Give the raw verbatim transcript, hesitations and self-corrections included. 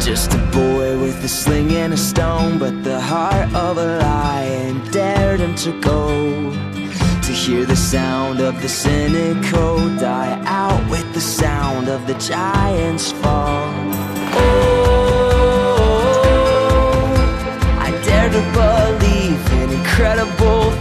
Just a boy with a sling and a stone, but the heart of a lion dared him to go. To hear the sound of the cynical die out with the sound of the giants fall.